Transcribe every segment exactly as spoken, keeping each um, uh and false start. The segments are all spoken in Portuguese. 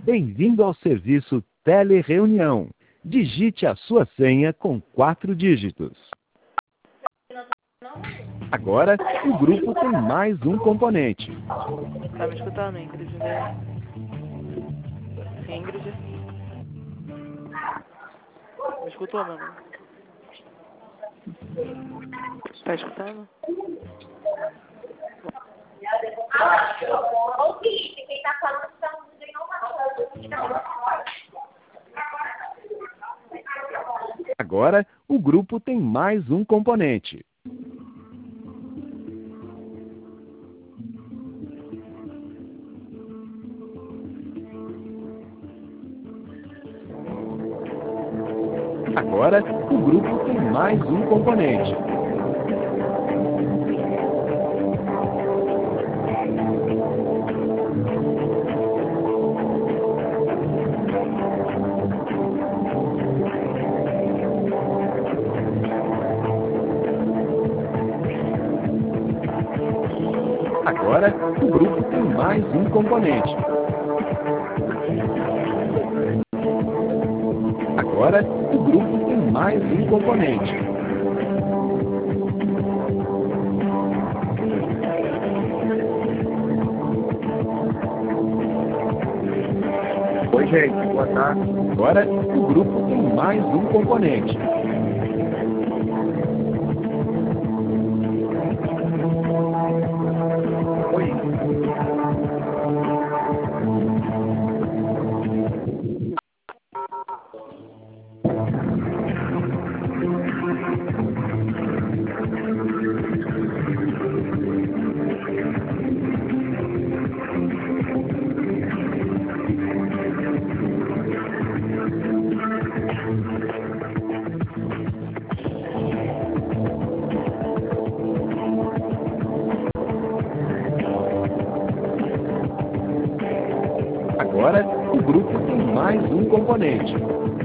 Bem-vindo ao serviço Telereunião. Digite a sua senha com quatro dígitos. Agora, o grupo tem mais um componente. Tá me escutando, Ingrid? Né? Ingrid? Me escutou, meu amor? Tá escutando? Ô, Felipe, quem tá falando que tá no não Agora, o grupo tem mais um componente. Agora, o grupo tem mais um componente. Agora, o grupo tem mais um componente. Agora, o grupo tem mais um componente. Oi, gente, boa tarde. Agora, o grupo tem mais um componente. Oi. Agora, o grupo tem mais um componente.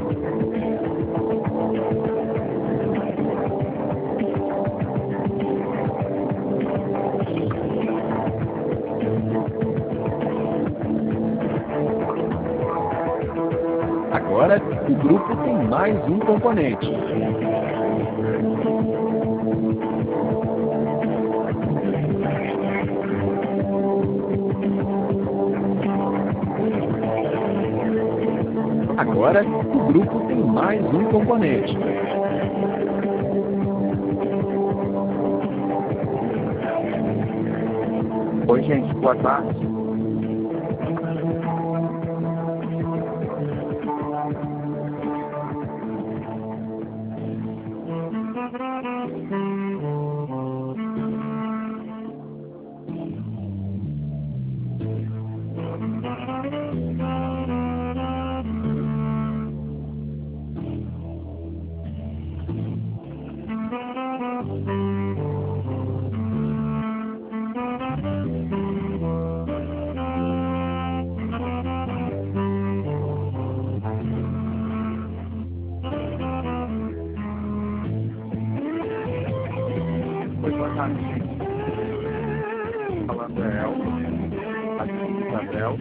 Agora, o grupo tem mais um componente. Agora, o grupo tem mais um componente. Oi, gente, boa tarde. Oi, boa tarde, gente. Falando é Elton, aqui de Isabel.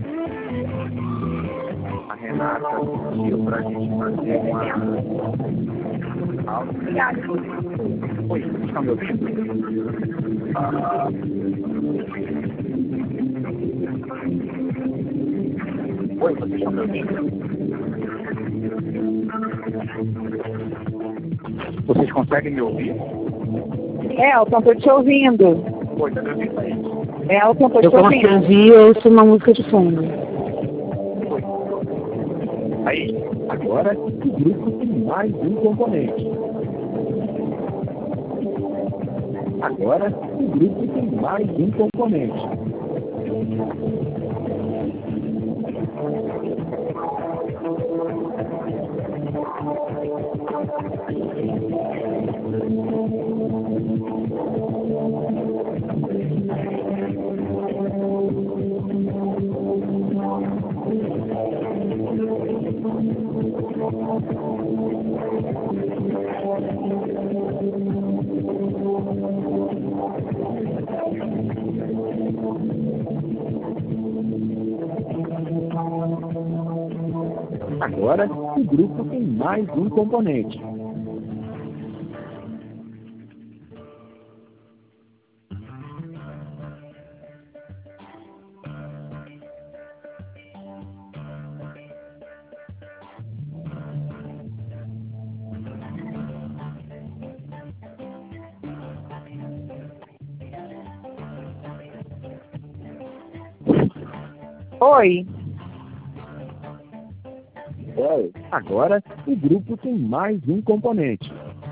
A Renata pediu pra gente fazer uma aula. Oi, vocês estão me ouvindo? Ah. Oi, vocês estão me ouvindo? Vocês conseguem me ouvir? Elton, tô te ouvindo. Oi, tá me ouvindo aí? Elton, tô te Eu ouvindo. posso ouvir, eu ouço uma música de fundo. Oi. Aí? Agora, o grupo tem mais um componente. Agora, o grupo tem mais um componente. Thank you. Agora, o grupo tem mais um componente. Oi. É, agora, o grupo tem mais um componente.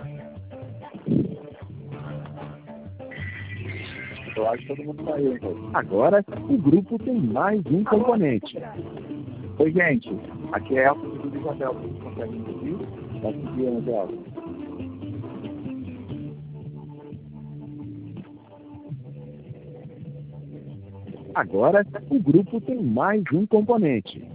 Eu acho que todo mundo saiu. Então. Agora, o grupo tem mais um componente. Oi, gente. Aqui é Elton do Isabel. Vocês conseguem me ouvir? Tá conseguindo, Elton? Agora, o grupo tem mais um componente.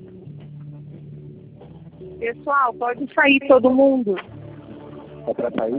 Pessoal, pode sair todo mundo. É pra sair?